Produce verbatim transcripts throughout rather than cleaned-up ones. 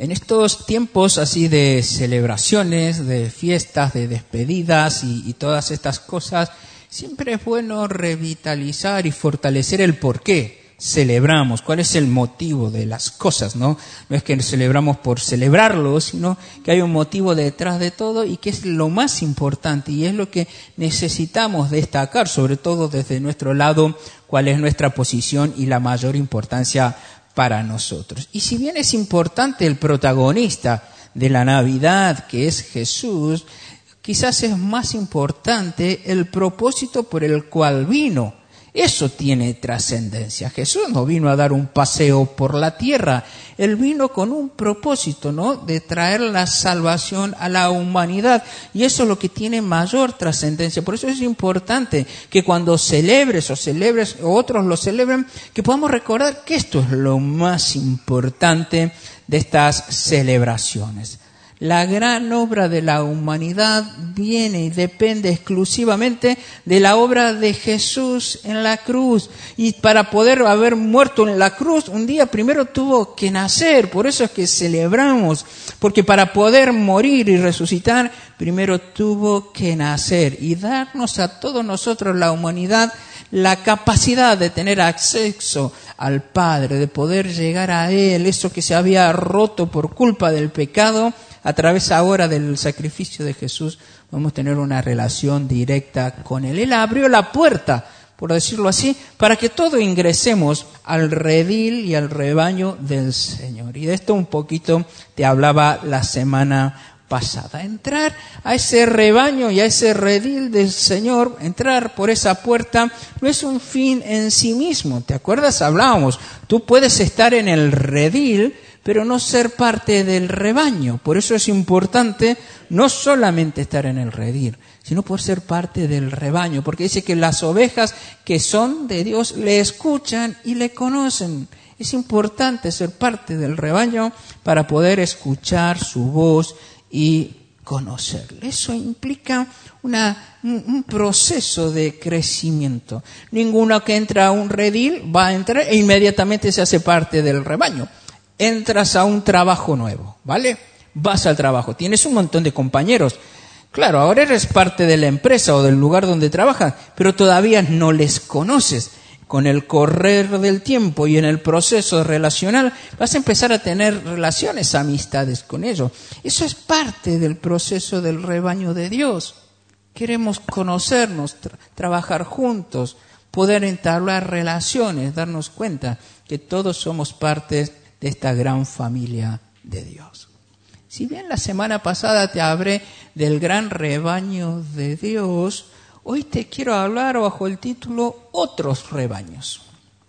En estos tiempos así de celebraciones, de fiestas, de despedidas y, y todas estas cosas, siempre es bueno revitalizar y fortalecer el por qué celebramos, cuál es el motivo de las cosas, ¿no? No es que celebramos por celebrarlo, sino que hay un motivo detrás de todo y que es lo más importante y es lo que necesitamos destacar, sobre todo desde nuestro lado, cuál es nuestra posición y la mayor importancia para nosotros. Y si bien es importante el protagonista de la Navidad, que es Jesús, quizás es más importante el propósito por el cual vino. Eso tiene trascendencia. Jesús no vino a dar un paseo por la tierra. Él vino con un propósito, ¿no? De traer la salvación a la humanidad. Y eso es lo que tiene mayor trascendencia. Por eso es importante que cuando celebres o celebres o otros lo celebren, que podamos recordar que esto es lo más importante de estas celebraciones. La gran obra de la humanidad viene y depende exclusivamente de la obra de Jesús en la cruz. Y para poder haber muerto en la cruz, un día primero tuvo que nacer. Por eso es que celebramos. Porque para poder morir y resucitar, primero tuvo que nacer. Y darnos a todos nosotros, la humanidad, la capacidad de tener acceso al Padre, de poder llegar a Él. Eso que se había roto por culpa del pecado, a través ahora del sacrificio de Jesús, vamos a tener una relación directa con Él. Él abrió la puerta, por decirlo así, para que todos ingresemos al redil y al rebaño del Señor. Y de esto un poquito te hablaba la semana pasada. Entrar a ese rebaño y a ese redil del Señor, entrar por esa puerta, no es un fin en sí mismo. ¿Te acuerdas? Hablábamos, tú puedes estar en el redil, pero no ser parte del rebaño. Por eso es importante no solamente estar en el redil, sino por ser parte del rebaño, porque dice que las ovejas que son de Dios le escuchan y le conocen. Es importante ser parte del rebaño para poder escuchar su voz y conocerle. Eso implica una, un, un proceso de crecimiento. Ninguno que entra a un redil va a entrar e inmediatamente se hace parte del rebaño. Entras a un trabajo nuevo, ¿vale? Vas al trabajo, tienes un montón de compañeros. Claro, ahora eres parte de la empresa o del lugar donde trabajas, pero todavía no les conoces. Con el correr del tiempo y en el proceso relacional vas a empezar a tener relaciones, amistades con ellos. Eso es parte del proceso del rebaño de Dios. Queremos conocernos, tra- trabajar juntos, poder entablar relaciones, darnos cuenta que todos somos partes de esta gran familia de Dios. Si bien la semana pasada te hablé del gran rebaño de Dios, hoy te quiero hablar bajo el título Otros rebaños.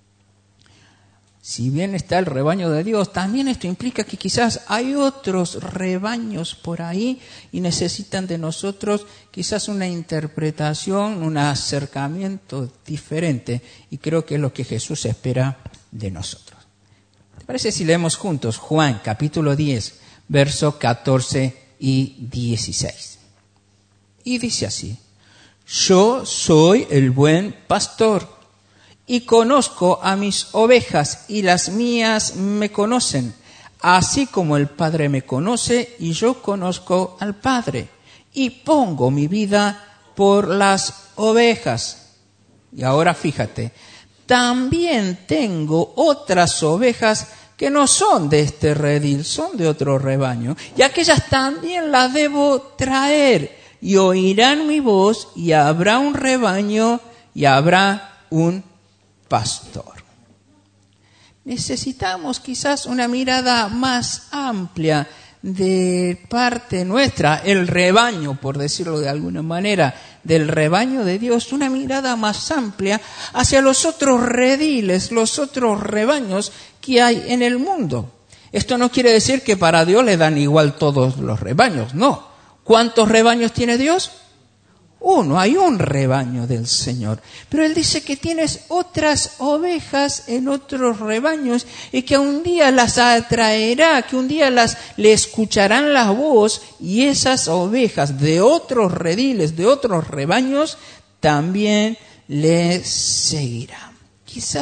Si bien está el rebaño de Dios, también esto implica que quizás hay otros rebaños por ahí y necesitan de nosotros quizás una interpretación, un acercamiento diferente. Y creo que es lo que Jesús espera de nosotros. ¿Te parece si leemos juntos Juan capítulo diez, versos catorce y dieciséis? Y dice así: Yo soy el buen pastor y conozco a mis ovejas y las mías me conocen, así como el Padre me conoce y yo conozco al Padre y pongo mi vida por las ovejas. Y ahora fíjate, también tengo otras ovejas que no son de este redil, son de otro rebaño, y aquellas también las debo traer, y oirán mi voz, y habrá un rebaño, y habrá un pastor. Necesitamos quizás una mirada más amplia de parte nuestra, el rebaño, por decirlo de alguna manera, del rebaño de Dios, una mirada más amplia hacia los otros rediles, los otros rebaños que hay en el mundo. Esto no quiere decir que para Dios le dan igual todos los rebaños, no. ¿Cuántos rebaños tiene Dios? Uno, hay un rebaño del Señor. Pero Él dice que tienes otras ovejas en otros rebaños y que un día las atraerá, que un día las le escucharán la voz y esas ovejas de otros rediles, de otros rebaños, también le seguirán. Quizás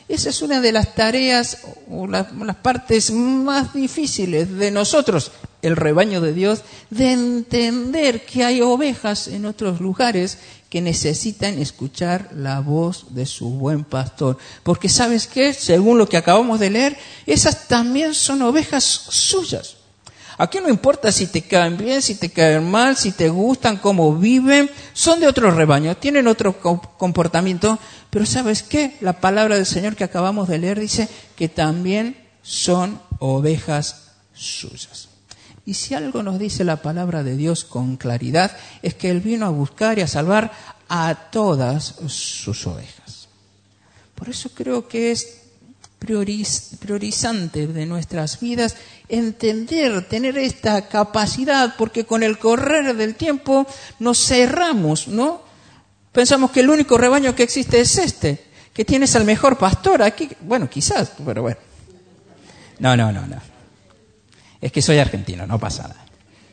esa es una de las tareas o las, las partes más difíciles de nosotros, el rebaño de Dios, de entender que hay ovejas en otros lugares que necesitan escuchar la voz de su buen pastor. Porque ¿sabes qué? Según lo que acabamos de leer, esas también son ovejas suyas. Aquí no importa si te caen bien, si te caen mal, si te gustan, cómo viven, son de otro rebaño, tienen otro comportamiento, pero ¿sabes qué? La palabra del Señor que acabamos de leer dice que también son ovejas suyas. Y si algo nos dice la palabra de Dios con claridad, es que Él vino a buscar y a salvar a todas sus ovejas. Por eso creo que es prioriz- priorizante de nuestras vidas entender, tener esta capacidad, porque con el correr del tiempo nos cerramos, ¿no? Pensamos que el único rebaño que existe es este, que tienes al mejor pastor aquí. Bueno, quizás, pero bueno. No, no, no, no. Es que soy argentino, no pasa nada.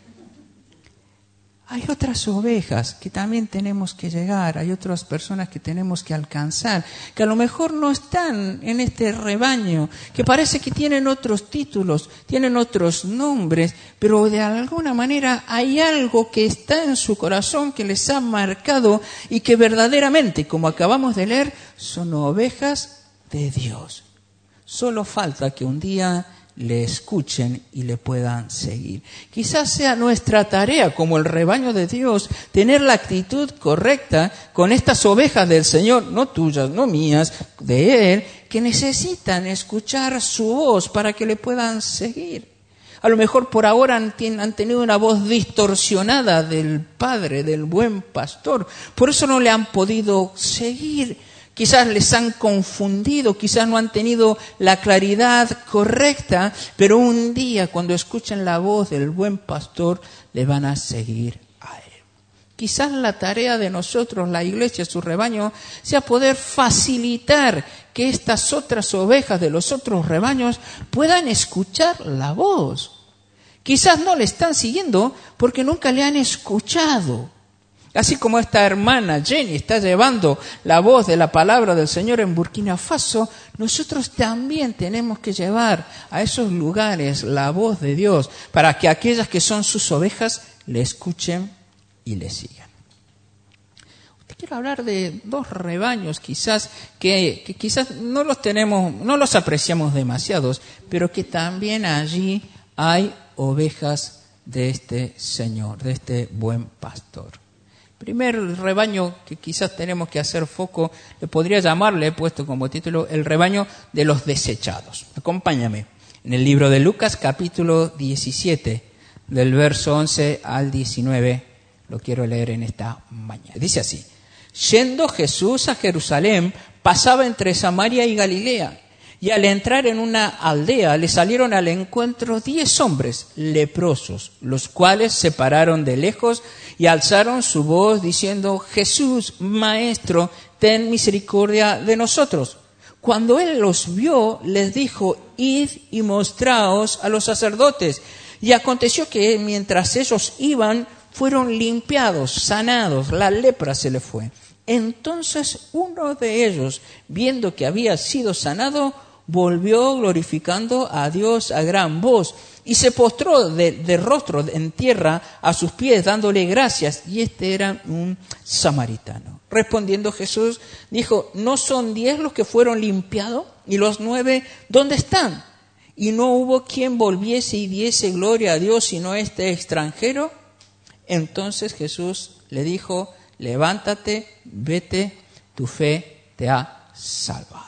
Hay otras ovejas que también tenemos que llegar, hay otras personas que tenemos que alcanzar, que a lo mejor no están en este rebaño, que parece que tienen otros títulos, tienen otros nombres, pero de alguna manera hay algo que está en su corazón que les ha marcado y que verdaderamente, como acabamos de leer, son ovejas de Dios. Solo falta que un día le escuchen y le puedan seguir. Quizás sea nuestra tarea como el rebaño de Dios tener la actitud correcta con estas ovejas del Señor, no tuyas, no mías, de Él, que necesitan escuchar su voz para que le puedan seguir. A lo mejor por ahora han, han tenido una voz distorsionada del Padre, del buen pastor, por eso no le han podido seguir. Quizás les han confundido, quizás no han tenido la claridad correcta, pero un día cuando escuchen la voz del buen pastor, le van a seguir a él. Quizás la tarea de nosotros, la iglesia, su rebaño, sea poder facilitar que estas otras ovejas de los otros rebaños puedan escuchar la voz. Quizás no le están siguiendo porque nunca le han escuchado. Así como esta hermana Jenny está llevando la voz de la palabra del Señor en Burkina Faso, nosotros también tenemos que llevar a esos lugares la voz de Dios para que aquellas que son sus ovejas le escuchen y le sigan. Te quiero hablar de dos rebaños quizás que, que quizás no los tenemos, no los apreciamos demasiados, pero que también allí hay ovejas de este Señor, de este buen pastor. Primer rebaño que quizás tenemos que hacer foco, le podría llamarle, he puesto como título, el rebaño de los desechados. Acompáñame en el libro de Lucas, capítulo diecisiete, del verso once al diecinueve, lo quiero leer en esta mañana. Dice así: yendo Jesús a Jerusalén, pasaba entre Samaria y Galilea, y al entrar en una aldea le salieron al encuentro diez hombres leprosos, los cuales se pararon de lejos y alzaron su voz diciendo: Jesús, Maestro, ten misericordia de nosotros. Cuando él los vio, les dijo: id y mostraos a los sacerdotes. Y aconteció que mientras ellos iban, fueron limpiados, sanados, la lepra se les fue. Entonces uno de ellos, viendo que había sido sanado, volvió glorificando a Dios a gran voz y se postró de, de rostro en tierra a sus pies dándole gracias, y este era un samaritano. Respondiendo Jesús dijo: ¿no son diez los que fueron limpiados? ¿Y los nueve dónde están? ¿Y no hubo quien volviese y diese gloria a Dios sino este extranjero? Entonces Jesús le dijo: levántate, vete, tu fe te ha salvado.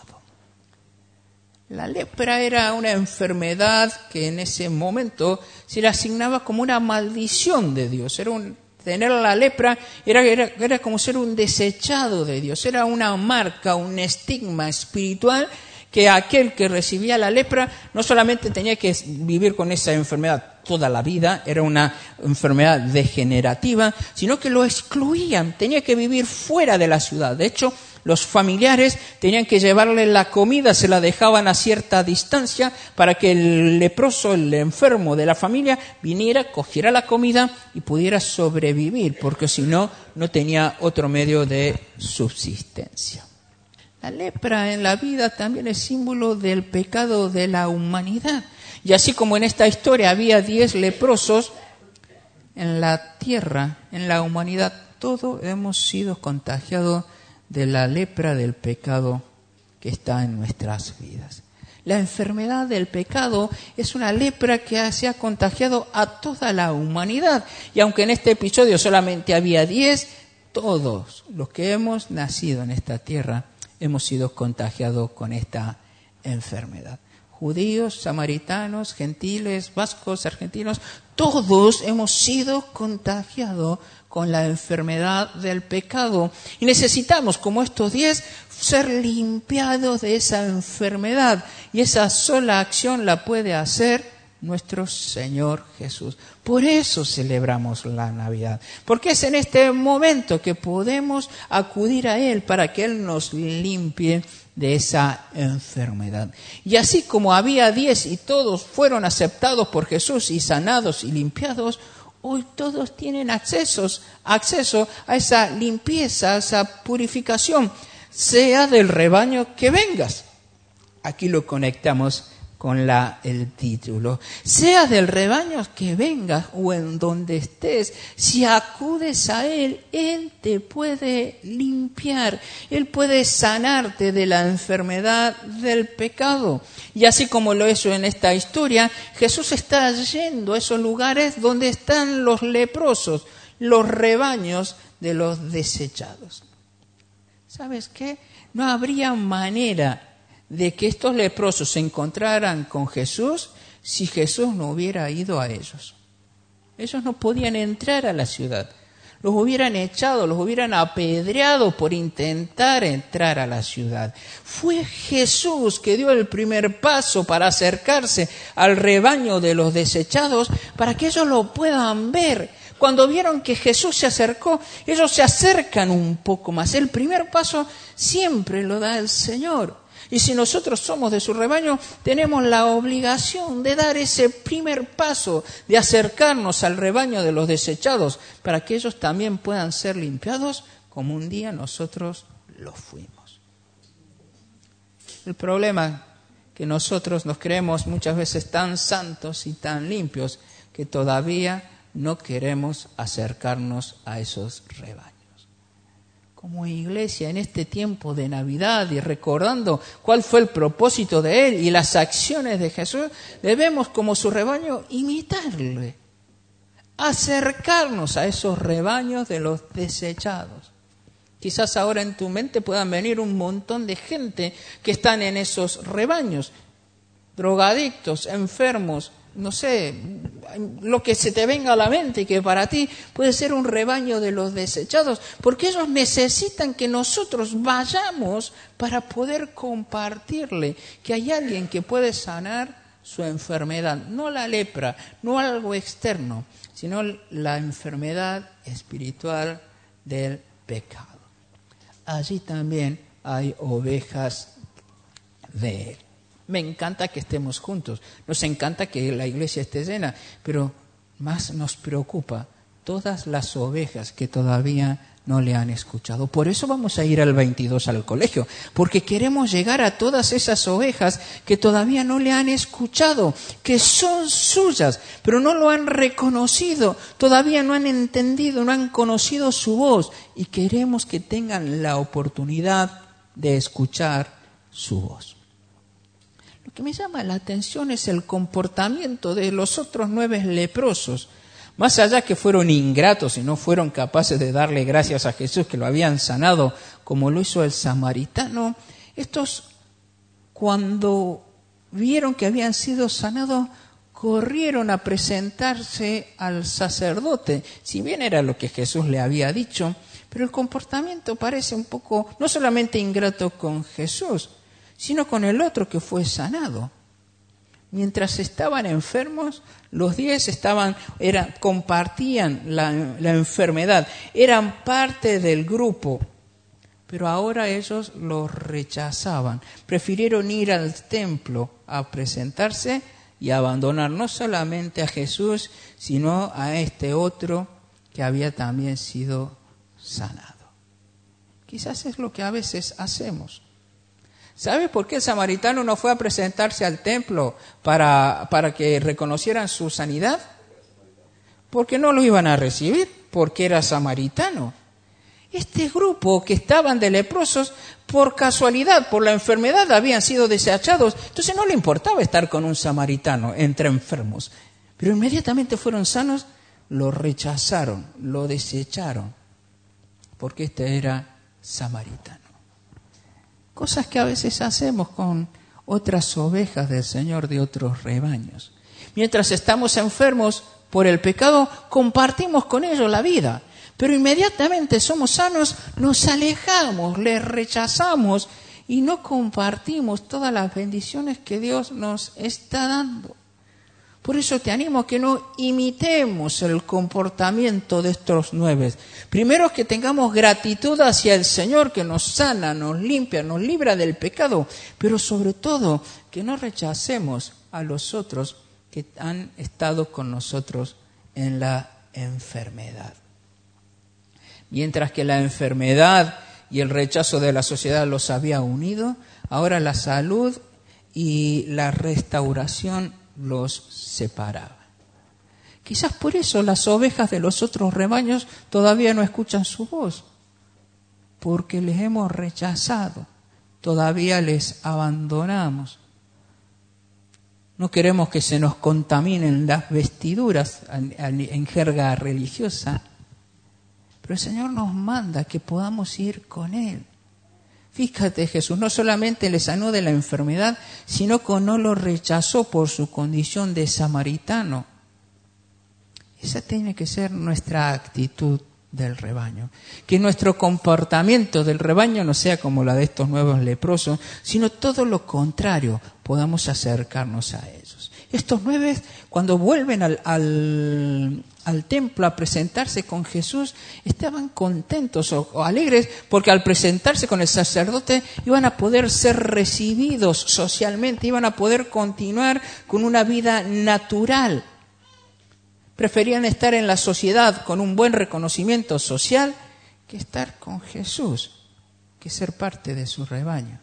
La lepra era una enfermedad que en ese momento se le asignaba como una maldición de Dios. Era un, tener la lepra era, era, era como ser un desechado de Dios. Era una marca, un estigma espiritual que aquel que recibía la lepra no solamente tenía que vivir con esa enfermedad toda la vida, era una enfermedad degenerativa, sino que lo excluían, tenía que vivir fuera de la ciudad. De hecho, los familiares tenían que llevarle la comida, se la dejaban a cierta distancia para que el leproso, el enfermo de la familia, viniera, cogiera la comida y pudiera sobrevivir, porque si no, no tenía otro medio de subsistencia. La lepra en la vida también es símbolo del pecado de la humanidad. Y así como en esta historia había diez leprosos, en la tierra, en la humanidad, todos hemos sido contagiados de la lepra del pecado que está en nuestras vidas. La enfermedad del pecado es una lepra que se ha contagiado a toda la humanidad. Y aunque en este episodio solamente había diez, todos los que hemos nacido en esta tierra hemos sido contagiados con esta enfermedad. Judíos, samaritanos, gentiles, vascos, argentinos, todos hemos sido contagiados con la enfermedad del pecado. Y necesitamos, como estos diez, ser limpiados de esa enfermedad. Y esa sola acción la puede hacer nuestro Señor Jesús. Por eso celebramos la Navidad. Porque es en este momento que podemos acudir a Él para que Él nos limpie de esa enfermedad. Y así como había diez y todos fueron aceptados por Jesús y sanados y limpiados, hoy todos tienen accesos, acceso a esa limpieza, a esa purificación, sea del rebaño que vengas. Aquí lo conectamos con la, el título. Sea del rebaño que vengas o en donde estés, si acudes a Él, Él te puede limpiar. Él puede sanarte de la enfermedad del pecado. Y así como lo hizo en esta historia, Jesús está yendo a esos lugares donde están los leprosos, los rebaños de los desechados. ¿Sabes qué? No habría manera de que estos leprosos se encontraran con Jesús si Jesús no hubiera ido a ellos. Ellos no podían entrar a la ciudad. Los hubieran echado, los hubieran apedreado por intentar entrar a la ciudad. Fue Jesús que dio el primer paso para acercarse al rebaño de los desechados para que ellos lo puedan ver. Cuando vieron que Jesús se acercó, ellos se acercan un poco más. El primer paso siempre lo da el Señor. Y si nosotros somos de su rebaño, tenemos la obligación de dar ese primer paso, de acercarnos al rebaño de los desechados, para que ellos también puedan ser limpiados como un día nosotros lo fuimos. El problema es que nosotros nos creemos muchas veces tan santos y tan limpios que todavía no queremos acercarnos a esos rebaños. Como iglesia en este tiempo de Navidad y recordando cuál fue el propósito de Él y las acciones de Jesús, debemos como su rebaño imitarle, acercarnos a esos rebaños de los desechados. Quizás ahora en tu mente puedan venir un montón de gente que están en esos rebaños, drogadictos, enfermos, no sé, lo que se te venga a la mente, que para ti puede ser un rebaño de los desechados, porque ellos necesitan que nosotros vayamos para poder compartirle que hay alguien que puede sanar su enfermedad, no la lepra, no algo externo, sino la enfermedad espiritual del pecado. Allí también hay ovejas de Él. Me encanta que estemos juntos, nos encanta que la iglesia esté llena, pero más nos preocupa todas las ovejas que todavía no le han escuchado. Por eso vamos a ir al veintidós al colegio, porque queremos llegar a todas esas ovejas que todavía no le han escuchado, que son suyas, pero no lo han reconocido, todavía no han entendido, no han conocido su voz, y queremos que tengan la oportunidad de escuchar su voz. Lo que me llama la atención es el comportamiento de los otros nueve leprosos. Más allá que fueron ingratos y no fueron capaces de darle gracias a Jesús que lo habían sanado como lo hizo el samaritano, estos cuando vieron que habían sido sanados corrieron a presentarse al sacerdote. Si bien era lo que Jesús le había dicho, pero el comportamiento parece un poco no solamente ingrato con Jesús, sino con el otro que fue sanado. Mientras estaban enfermos, los diez estaban, eran, compartían la, la enfermedad, eran parte del grupo, pero ahora ellos los rechazaban. Prefirieron ir al templo a presentarse y abandonar no solamente a Jesús, sino a este otro que había también sido sanado. Quizás es lo que a veces hacemos. ¿Sabe por qué el samaritano no fue a presentarse al templo para, para que reconocieran su sanidad? Porque no lo iban a recibir, porque era samaritano. Este grupo que estaban de leprosos, por casualidad, por la enfermedad, habían sido desechados. Entonces no le importaba estar con un samaritano entre enfermos. Pero inmediatamente fueron sanos, lo rechazaron, lo desecharon, porque este era samaritano. Cosas que a veces hacemos con otras ovejas del Señor de otros rebaños. Mientras estamos enfermos por el pecado, compartimos con ellos la vida. Pero inmediatamente somos sanos, nos alejamos, les rechazamos y no compartimos todas las bendiciones que Dios nos está dando. Por eso te animo a que no imitemos el comportamiento de estos nueve. Primero, que tengamos gratitud hacia el Señor, que nos sana, nos limpia, nos libra del pecado. Pero sobre todo, que no rechacemos a los otros que han estado con nosotros en la enfermedad. Mientras que la enfermedad y el rechazo de la sociedad los había unido, ahora la salud y la restauración los separaba. Quizás por eso las ovejas de los otros rebaños todavía no escuchan su voz, porque les hemos rechazado, todavía les abandonamos. No queremos que se nos contaminen las vestiduras en jerga religiosa, pero el Señor nos manda que podamos ir con Él. Fíjate, Jesús no solamente le sanó de la enfermedad, sino que no lo rechazó por su condición de samaritano. Esa tiene que ser nuestra actitud del rebaño. Que nuestro comportamiento del rebaño no sea como la de estos nuevos leprosos, sino todo lo contrario, podamos acercarnos a ellos. Estos nueve, cuando vuelven al, al, al templo a presentarse con Jesús, estaban contentos o, o alegres porque al presentarse con el sacerdote iban a poder ser recibidos socialmente, iban a poder continuar con una vida natural. Preferían estar en la sociedad con un buen reconocimiento social que estar con Jesús, que ser parte de su rebaño.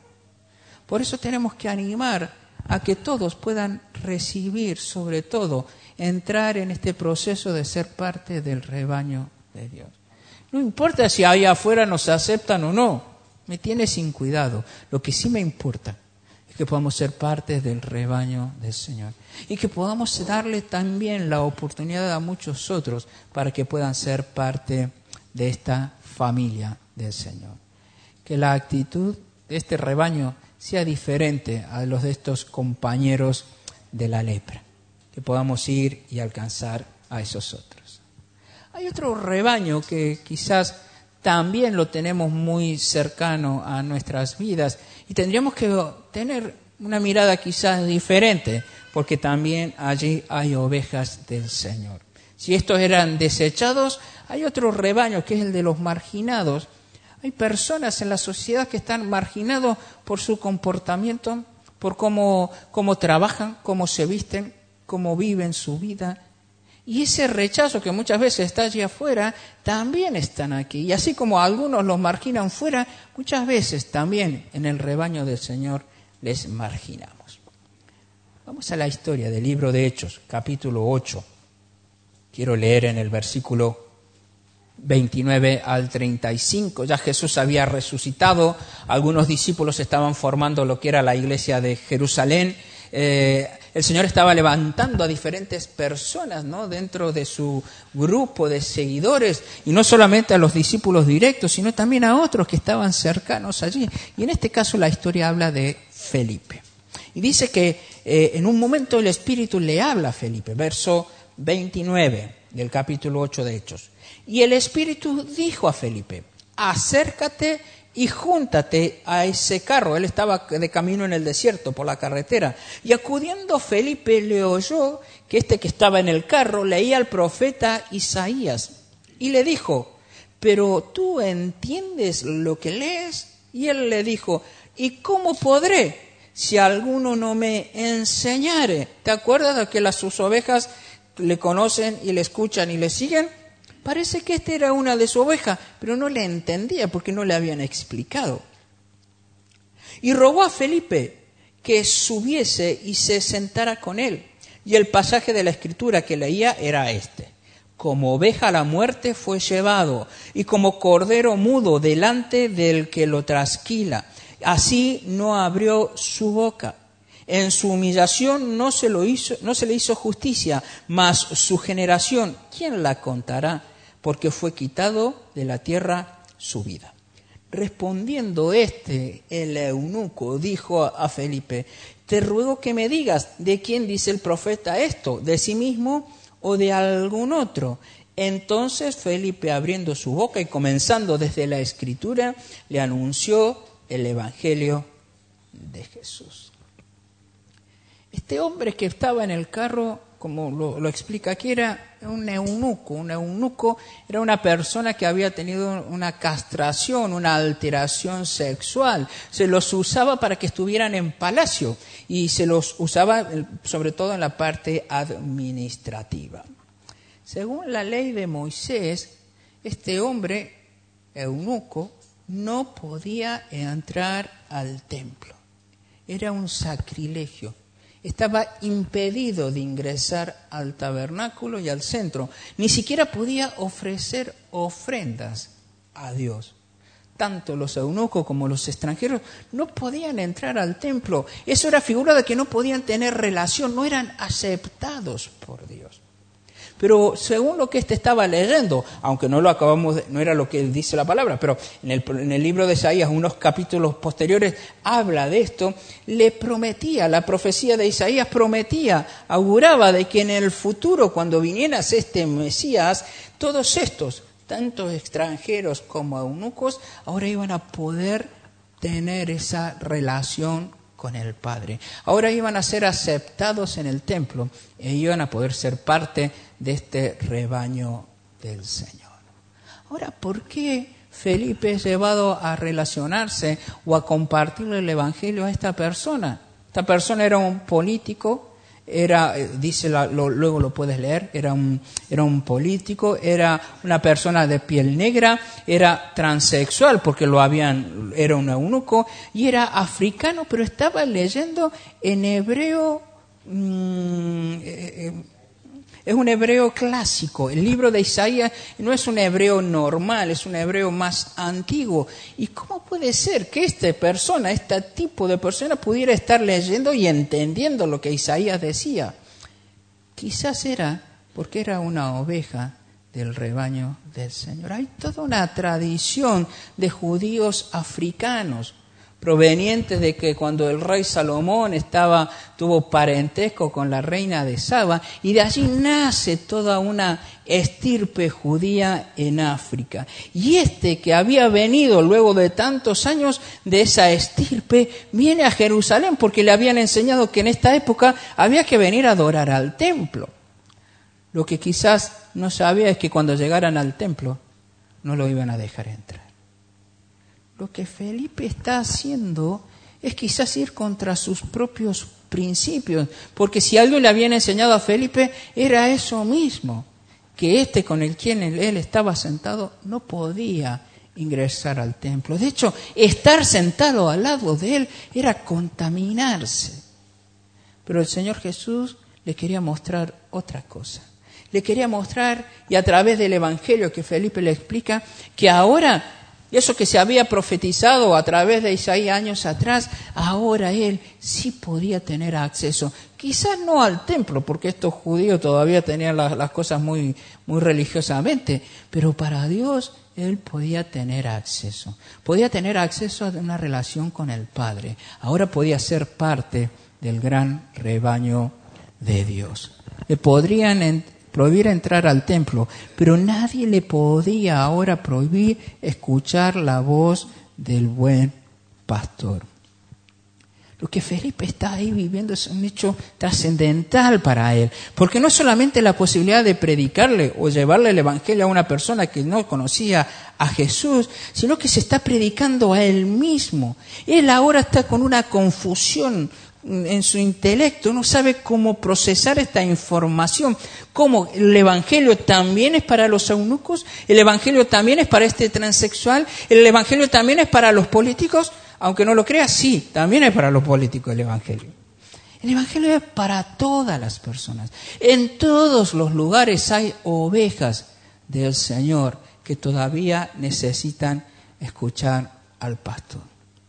Por eso tenemos que animar a que todos puedan recibir, sobre todo, entrar en este proceso de ser parte del rebaño de Dios. No importa si allá afuera nos aceptan o no, me tiene sin cuidado. Lo que sí me importa es que podamos ser parte del rebaño del Señor y que podamos darle también la oportunidad a muchos otros para que puedan ser parte de esta familia del Señor. Que la actitud de este rebaño sea diferente a los de estos compañeros de la lepra, que podamos ir y alcanzar a esos otros. Hay otro rebaño que quizás también lo tenemos muy cercano a nuestras vidas y tendríamos que tener una mirada quizás diferente, porque también allí hay ovejas del Señor. Si estos eran desechados, hay otro rebaño que es el de los marginados. Hay personas en la sociedad que están marginados por su comportamiento, por cómo, cómo trabajan, cómo se visten, cómo viven su vida. Y ese rechazo que muchas veces está allí afuera, también están aquí. Y así como algunos los marginan fuera, muchas veces también en el rebaño del Señor les marginamos. Vamos a la historia del libro de Hechos, capítulo ocho. Quiero leer en el versículo veintinueve al treinta y cinco. Ya Jesús había resucitado, algunos discípulos estaban formando lo que era la iglesia de Jerusalén. Eh, el Señor estaba levantando a diferentes personas, ¿no?, dentro de su grupo de seguidores, y no solamente a los discípulos directos, sino también a otros que estaban cercanos allí. Y en este caso la historia habla de Felipe. Y dice que eh, en un momento el Espíritu le habla a Felipe, verso veintinueve del capítulo ocho de Hechos. Y el Espíritu dijo a Felipe: acércate y júntate a ese carro. Él estaba de camino en el desierto por la carretera. Y acudiendo Felipe le oyó que este que estaba en el carro leía al profeta Isaías. Y le dijo: ¿pero tú entiendes lo que lees? Y él le dijo: ¿y cómo podré si alguno no me enseñare? ¿Te acuerdas de que las sus ovejas le conocen y le escuchan y le siguen? Parece que esta era una de sus ovejas, pero no le entendía porque no le habían explicado. Y rogó a Felipe que subiese y se sentara con él. Y el pasaje de la Escritura que leía era este: como oveja a la muerte fue llevado, y como cordero mudo delante del que lo trasquila, así no abrió su boca. En su humillación no se, lo hizo, no se le hizo justicia, mas su generación, ¿quién la contará? Porque fue quitado de la tierra su vida. Respondiendo este, el eunuco dijo a Felipe: te ruego que me digas, ¿de quién dice el profeta esto? ¿De sí mismo o de algún otro? Entonces Felipe, abriendo su boca y comenzando desde la Escritura, le anunció el Evangelio de Jesús. Este hombre que estaba en el carro, como lo, lo explica aquí, era un eunuco. Un eunuco era una persona que había tenido una castración, una alteración sexual. Se los usaba para que estuvieran en palacio y se los usaba sobre todo en la parte administrativa. Según la ley de Moisés, este hombre, eunuco, no podía entrar al templo. Era un sacrilegio. Estaba impedido de ingresar al tabernáculo y al centro. Ni siquiera podía ofrecer ofrendas a Dios. Tanto los eunucos como los extranjeros no podían entrar al templo. Eso era figura de que no podían tener relación, no eran aceptados por Dios. Pero según lo que este estaba leyendo, aunque no lo acabamos de, no era lo que dice la palabra, pero en el, en el libro de Isaías, unos capítulos posteriores, habla de esto, le prometía, la profecía de Isaías prometía, auguraba de que en el futuro, cuando vinieras este Mesías, todos estos, tanto extranjeros como eunucos, ahora iban a poder tener esa relación con el Padre. Ahora iban a ser aceptados en el templo e iban a poder ser parte de este rebaño del Señor. Ahora, ¿por qué Felipe es llevado a relacionarse o a compartirle el Evangelio a esta persona? Esta persona era un político, era, dice la, lo, luego lo puedes leer, era un, era un político, era una persona de piel negra, era transexual porque lo habían, era un eunuco, y era africano, pero estaba leyendo en hebreo, mmm, eh, es un hebreo clásico. El libro de Isaías no es un hebreo normal, es un hebreo más antiguo. ¿Y cómo puede ser que esta persona, este tipo de persona, pudiera estar leyendo y entendiendo lo que Isaías decía? Quizás era porque era una oveja del rebaño del Señor. Hay toda una tradición de judíos africanos, provenientes de que cuando el rey Salomón estaba, tuvo parentesco con la reina de Saba, y de allí nace toda una estirpe judía en África. Y este que había venido luego de tantos años de esa estirpe, viene a Jerusalén porque le habían enseñado que en esta época había que venir a adorar al templo. Lo que quizás no sabía es que cuando llegaran al templo no lo iban a dejar entrar. Lo que Felipe está haciendo es quizás ir contra sus propios principios, porque si algo le habían enseñado a Felipe era eso mismo, que este con el quien él estaba sentado no podía ingresar al templo. De hecho, estar sentado al lado de él era contaminarse. Pero el Señor Jesús le quería mostrar otra cosa. Le quería mostrar, y a través del Evangelio que Felipe le explica, que ahora, y eso que se había profetizado a través de Isaías años atrás, ahora él sí podía tener acceso. Quizás no al templo, porque estos judíos todavía tenían las, las cosas muy, muy religiosamente, pero para Dios él podía tener acceso. Podía tener acceso a una relación con el Padre. Ahora podía ser parte del gran rebaño de Dios. Le podrían en, prohibir entrar al templo, pero nadie le podía ahora prohibir escuchar la voz del buen pastor. Lo que Felipe está ahí viviendo es un hecho trascendental para él, porque no es solamente la posibilidad de predicarle o llevarle el evangelio a una persona que no conocía a Jesús, sino que se está predicando a él mismo. Él ahora está con una confusión en su intelecto, no sabe cómo procesar esta información. ¿Cómo? El evangelio también es para los eunucos, el evangelio también es para este transexual, el evangelio también es para los políticos. Aunque no lo creas, sí, también es para los políticos el Evangelio. El Evangelio es para todas las personas. En todos los lugares hay ovejas del Señor que todavía necesitan escuchar al pastor.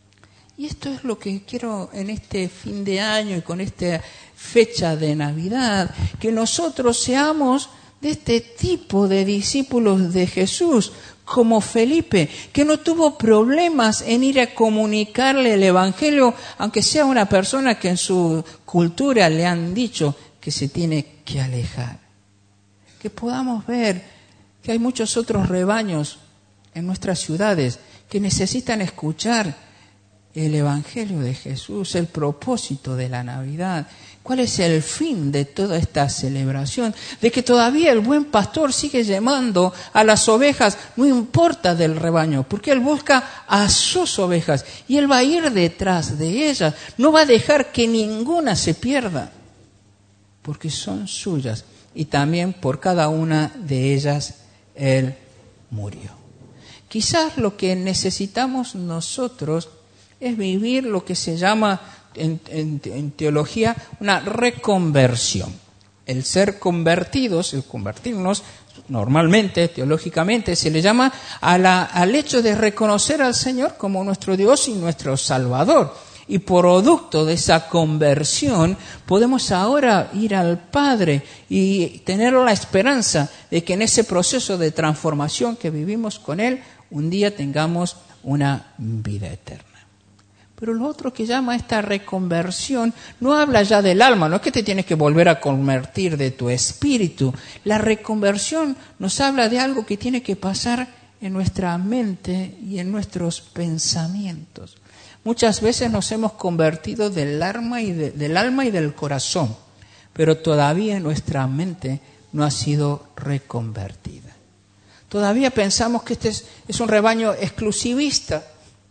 Y esto es lo que quiero en este fin de año y con esta fecha de Navidad, que nosotros seamos de este tipo de discípulos de Jesús, como Felipe, que no tuvo problemas en ir a comunicarle el Evangelio, aunque sea una persona que en su cultura le han dicho que se tiene que alejar. Que podamos ver que hay muchos otros rebaños en nuestras ciudades que necesitan escuchar el Evangelio de Jesús, el propósito de la Navidad. ¿Cuál es el fin de toda esta celebración? De que todavía el buen pastor sigue llamando a las ovejas, no importa del rebaño, porque él busca a sus ovejas y él va a ir detrás de ellas. No va a dejar que ninguna se pierda, porque son suyas. Y también por cada una de ellas él murió. Quizás lo que necesitamos nosotros es vivir lo que se llama en, en, en teología una reconversión. El ser convertidos, el convertirnos, normalmente, teológicamente, se le llama a la, al hecho de reconocer al Señor como nuestro Dios y nuestro Salvador. Y producto de esa conversión podemos ahora ir al Padre y tener la esperanza de que en ese proceso de transformación que vivimos con Él, un día tengamos una vida eterna. Pero lo otro que llama esta reconversión no habla ya del alma, no es que te tienes que volver a convertir de tu espíritu. La reconversión nos habla de algo que tiene que pasar en nuestra mente y en nuestros pensamientos. Muchas veces nos hemos convertido del alma y, de, del alma y del corazón, pero todavía nuestra mente no ha sido reconvertida. Todavía pensamos que este es, es un rebaño exclusivista,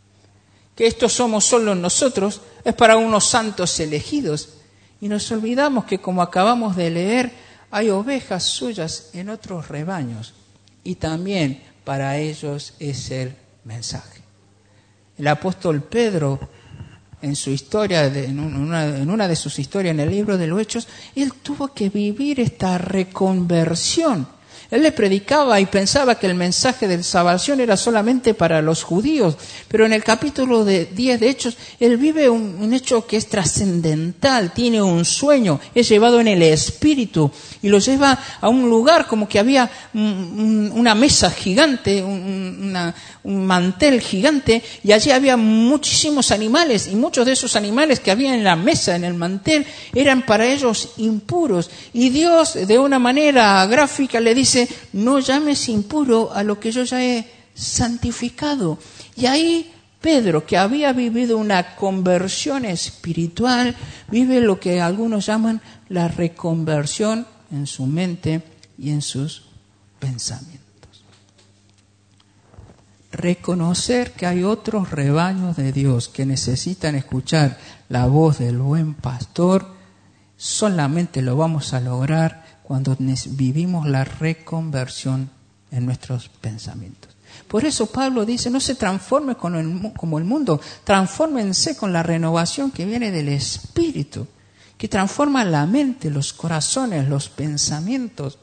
que esto somos solo nosotros, es para unos santos elegidos. Y nos olvidamos que, como acabamos de leer, hay ovejas suyas en otros rebaños. Y también para ellos es el mensaje. El apóstol Pedro, en su historia, en una, en una de sus historias en el libro de los Hechos, él tuvo que vivir esta reconversión. Él le predicaba y pensaba que el mensaje de salvación era solamente para los judíos, pero en el capítulo de diez de Hechos, él vive un, un hecho que es trascendental, tiene un sueño, es llevado en el espíritu y lo lleva a un lugar como que había un, un, una mesa gigante, un, una, un mantel gigante, y allí había muchísimos animales, y muchos de esos animales que había en la mesa, en el mantel, eran para ellos impuros. Y Dios, de una manera gráfica, le dice: no llames impuro a lo que yo ya he santificado. Y ahí Pedro, que había vivido una conversión espiritual, vive lo que algunos llaman la reconversión en su mente y en sus pensamientos. Reconocer que hay otros rebaños de Dios que necesitan escuchar la voz del buen pastor, solamente lo vamos a lograr cuando vivimos la reconversión en nuestros pensamientos. Por eso Pablo dice: no se transforme como el, como el mundo, transfórmense con la renovación que viene del Espíritu, que transforma la mente, los corazones, los pensamientos.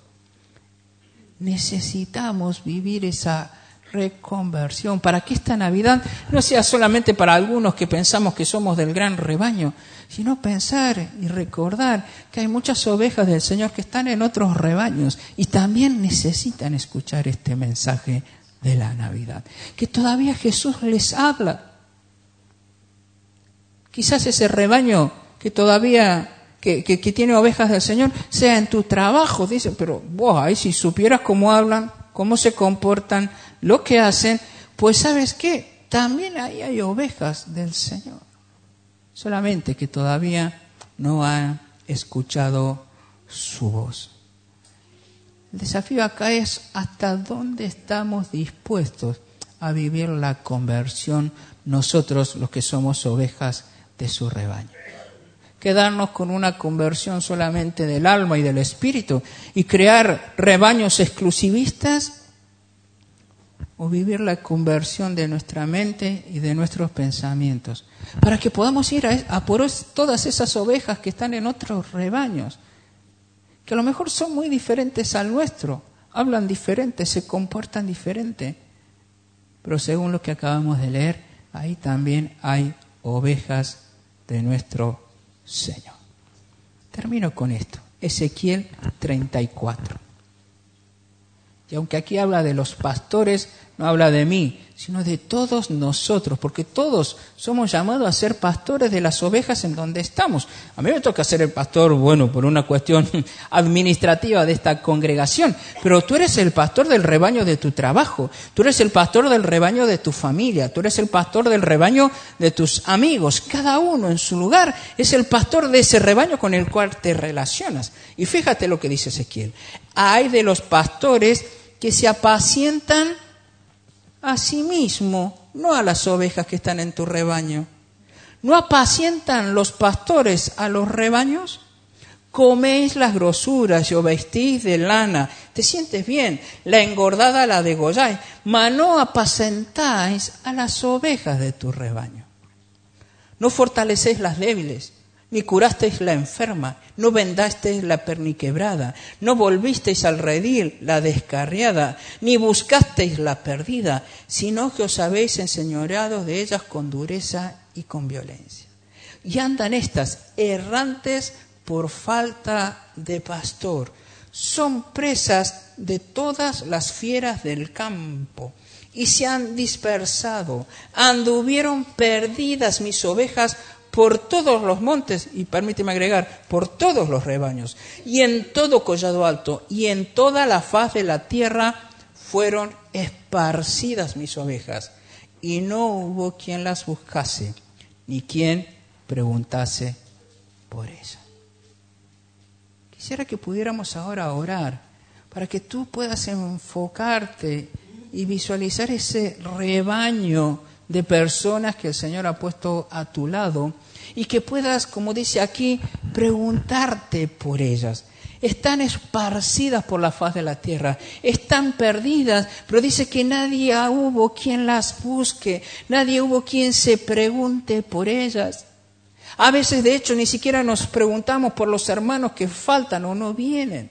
Necesitamos vivir esa reconversión para que esta Navidad no sea solamente para algunos que pensamos que somos del gran rebaño, sino pensar y recordar que hay muchas ovejas del Señor que están en otros rebaños y también necesitan escuchar este mensaje de la Navidad, que todavía Jesús les habla. Quizás ese rebaño que todavía que, que, que tiene ovejas del Señor sea en tu trabajo, dice, pero wow, ahí si supieras cómo hablan, cómo se comportan, lo que hacen, pues ¿sabes qué? También ahí hay ovejas del Señor. Solamente que todavía no han escuchado su voz. El desafío acá es hasta dónde estamos dispuestos a vivir la conversión nosotros, los que somos ovejas de su rebaño. Quedarnos con una conversión solamente del alma y del espíritu y crear rebaños exclusivistas, o vivir la conversión de nuestra mente y de nuestros pensamientos, para que podamos ir a, a por todas esas ovejas que están en otros rebaños, que a lo mejor son muy diferentes al nuestro, hablan diferente, se comportan diferente, pero según lo que acabamos de leer, ahí también hay ovejas de nuestro Señor. Termino con esto, Ezequiel treinta y cuatro. Y aunque aquí habla de los pastores, no habla de mí, sino de todos nosotros, porque todos somos llamados a ser pastores de las ovejas en donde estamos. A mí me toca ser el pastor, bueno, por una cuestión administrativa de esta congregación, pero tú eres el pastor del rebaño de tu trabajo, tú eres el pastor del rebaño de tu familia, tú eres el pastor del rebaño de tus amigos. Cada uno en su lugar es el pastor de ese rebaño con el cual te relacionas. Y fíjate lo que dice Ezequiel. Hay de los pastores que se apacientan a sí mismo, no a las ovejas que están en tu rebaño. ¿No apacientan los pastores a los rebaños? Coméis las grosuras y os vestís de lana. Te sientes bien, la engordada la degolláis, mas no apacentáis a las ovejas de tu rebaño. No fortalecéis las débiles, ni curasteis la enferma, no vendasteis la perniquebrada, no volvisteis al redil la descarriada, ni buscasteis la perdida, sino que os habéis enseñoreado de ellas con dureza y con violencia. Y andan estas errantes por falta de pastor. Son presas de todas las fieras del campo y se han dispersado. Anduvieron perdidas mis ovejas por todos los montes, y permíteme agregar, por todos los rebaños, y en todo collado alto, y en toda la faz de la tierra fueron esparcidas mis ovejas, y no hubo quien las buscase, ni quien preguntase por ellas. Quisiera que pudiéramos ahora orar, para que tú puedas enfocarte y visualizar ese rebaño de personas que el Señor ha puesto a tu lado y que puedas, como dice aquí, preguntarte por ellas. Están esparcidas por la faz de la tierra, están perdidas, pero dice que nadie hubo quien las busque, nadie hubo quien se pregunte por ellas. A veces, de hecho, ni siquiera nos preguntamos por los hermanos que faltan o no vienen.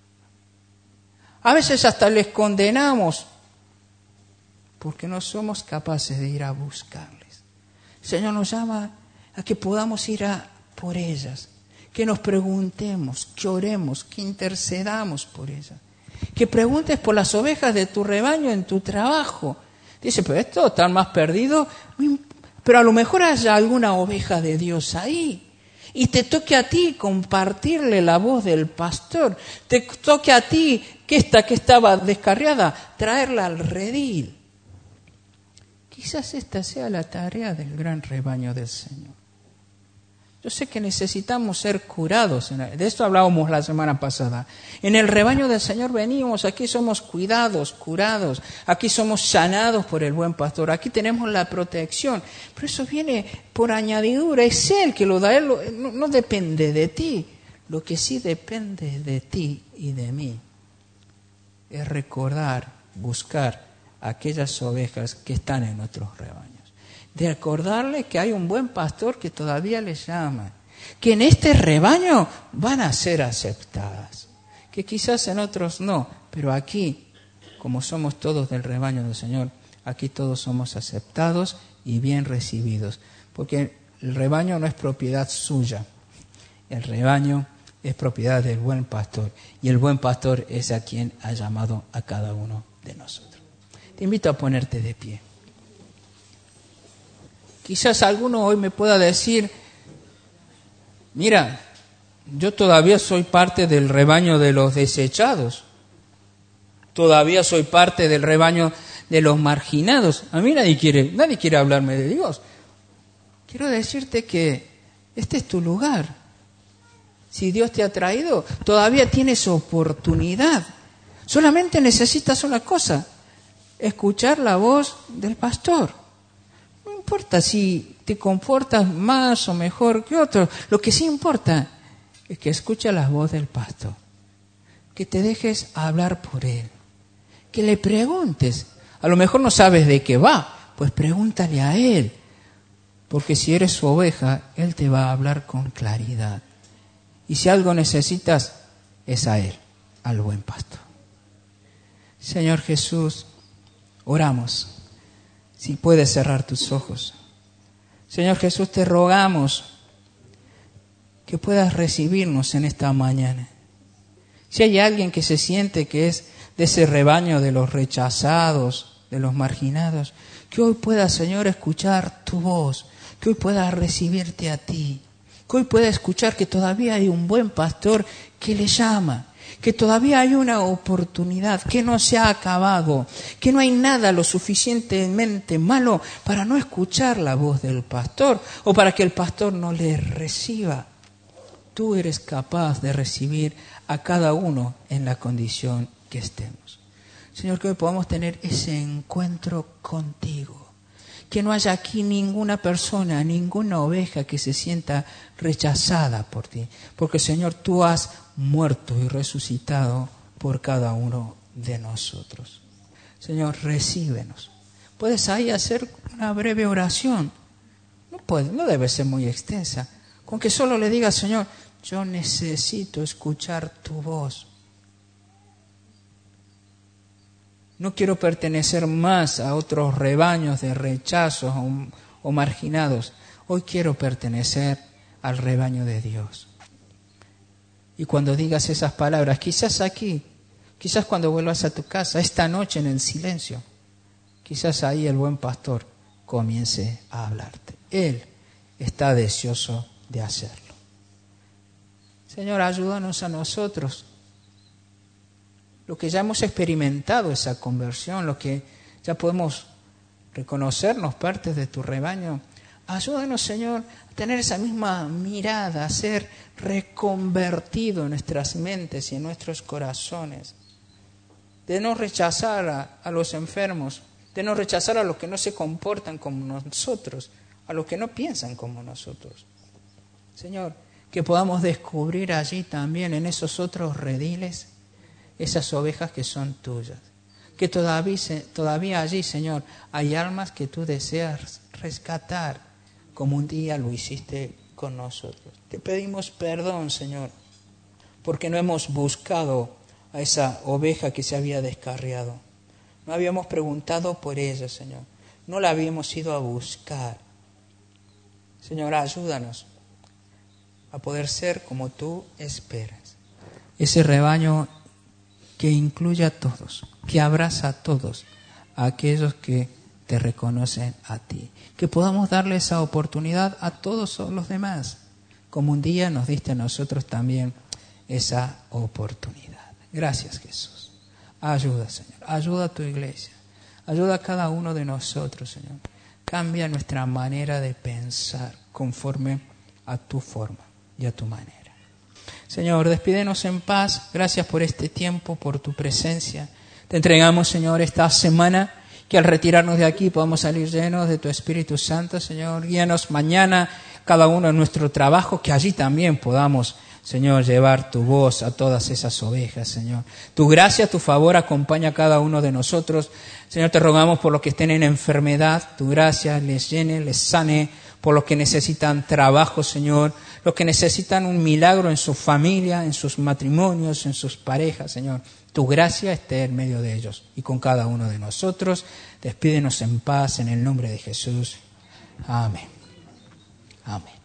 A veces hasta les condenamos porque no somos capaces de ir a buscarles. El Señor nos llama a que podamos ir a por ellas, que nos preguntemos, que oremos, que intercedamos por ellas, que preguntes por las ovejas de tu rebaño en tu trabajo. Dice, pero esto están más perdidos, pero a lo mejor haya alguna oveja de Dios ahí. Y te toque a ti compartirle la voz del pastor, te toque a ti, que esta que estaba descarriada, traerla al redil. Quizás esta sea la tarea del gran rebaño del Señor. Yo sé que necesitamos ser curados. De esto hablábamos la semana pasada. En el rebaño del Señor venimos, aquí somos cuidados, curados. Aquí somos sanados por el buen pastor. Aquí tenemos la protección. Pero eso viene por añadidura. Es Él que lo da. Él lo, no, no depende de ti. Lo que sí depende de ti y de mí es recordar, buscar aquellas ovejas que están en otros rebaños. De recordarles que hay un buen pastor que todavía les llama, que en este rebaño van a ser aceptadas, que quizás en otros no, pero aquí, como somos todos del rebaño del Señor, aquí todos somos aceptados y bien recibidos, porque el rebaño no es propiedad suya, el rebaño es propiedad del buen pastor, y el buen pastor es a quien ha llamado a cada uno de nosotros. Te invito a ponerte de pie. Quizás alguno hoy me pueda decir, mira, yo todavía soy parte del rebaño de los desechados, todavía soy parte del rebaño de los marginados. A mí nadie quiere, nadie quiere hablarme de Dios. Quiero decirte que este es tu lugar. Si Dios te ha traído, todavía tienes oportunidad. Solamente necesitas una cosa: escuchar la voz del pastor. No importa si te comportas más o mejor que otro. Lo que sí importa es que escuches la voz del pastor. Que te dejes hablar por él. Que le preguntes. A lo mejor no sabes de qué va, pues pregúntale a Él. Porque si eres su oveja, Él te va a hablar con claridad. Y si algo necesitas, es a Él, al buen pastor. Señor Jesús, oramos. Si puedes cerrar tus ojos. Señor Jesús, te rogamos que puedas recibirnos en esta mañana. Si hay alguien que se siente que es de ese rebaño de los rechazados, de los marginados, que hoy pueda, Señor, escuchar tu voz, que hoy pueda recibirte a ti, que hoy pueda escuchar que todavía hay un buen pastor que le llama, que todavía hay una oportunidad, que no se ha acabado, que no hay nada lo suficientemente malo para no escuchar la voz del pastor o para que el pastor no le reciba. Tú eres capaz de recibir a cada uno en la condición que estemos. Señor, que hoy podamos tener ese encuentro contigo. Que no haya aquí ninguna persona, ninguna oveja que se sienta rechazada por ti. Porque, Señor, tú has muerto y resucitado por cada uno de nosotros. Señor, recíbenos. Puedes ahí hacer una breve oración. No puede, no debe ser muy extensa. Con que solo le digas, Señor, yo necesito escuchar tu voz. No quiero pertenecer más a otros rebaños de rechazos o, o marginados. Hoy quiero pertenecer al rebaño de Dios. Y cuando digas esas palabras, quizás aquí, quizás cuando vuelvas a tu casa, esta noche en el silencio, quizás ahí el buen pastor comience a hablarte. Él está deseoso de hacerlo. Señor, ayúdanos a nosotros, lo que ya hemos experimentado esa conversión, lo que ya podemos reconocernos partes de tu rebaño. Ayúdanos, Señor, a tener esa misma mirada, a ser reconvertido en nuestras mentes y en nuestros corazones, de no rechazar a, a los enfermos, de no rechazar a los que no se comportan como nosotros, a los que no piensan como nosotros. Señor, que podamos descubrir allí también en esos otros rediles esas ovejas que son tuyas. Que todavía, todavía allí, Señor, hay almas que tú deseas rescatar, como un día lo hiciste con nosotros. Te pedimos perdón, Señor, porque no hemos buscado a esa oveja que se había descarriado. No habíamos preguntado por ella, Señor. No la habíamos ido a buscar. Señor, ayúdanos a poder ser como tú esperas. Ese rebaño que incluye a todos, que abraza a todos, a aquellos que te reconocen a ti. Que podamos darle esa oportunidad a todos los demás, como un día nos diste a nosotros también esa oportunidad. Gracias, Jesús. Ayuda, Señor. Ayuda a tu iglesia. Ayuda a cada uno de nosotros, Señor. Cambia nuestra manera de pensar conforme a tu forma y a tu manera. Señor, despídenos en paz. Gracias por este tiempo, por tu presencia. Te entregamos, Señor, esta semana, que al retirarnos de aquí podamos salir llenos de tu Espíritu Santo, Señor. Guíanos mañana, cada uno en nuestro trabajo, que allí también podamos, Señor, llevar tu voz a todas esas ovejas, Señor. Tu gracia, tu favor acompaña a cada uno de nosotros. Señor, te rogamos por los que estén en enfermedad, tu gracia les llene, les sane, por los que necesitan trabajo, Señor, los que necesitan un milagro en su familia, en sus matrimonios, en sus parejas, Señor. Tu gracia esté en medio de ellos y con cada uno de nosotros. Despídenos en paz en el nombre de Jesús. Amén. Amén.